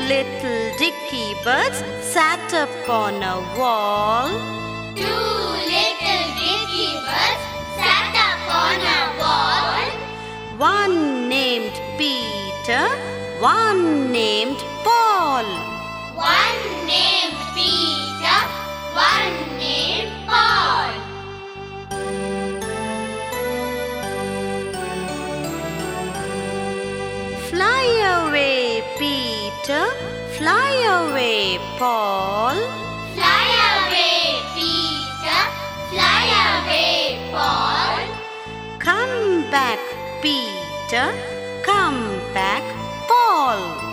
little dicky birds sat upon a wall. Two little dicky birds sat upon a wall. One named Peter, one named Paul. One named Peter, one named Paul. Fly away, Peter, fly away, Paul. Fly away, Peter, fly away, Paul. Come back, Peter, come back, Paul.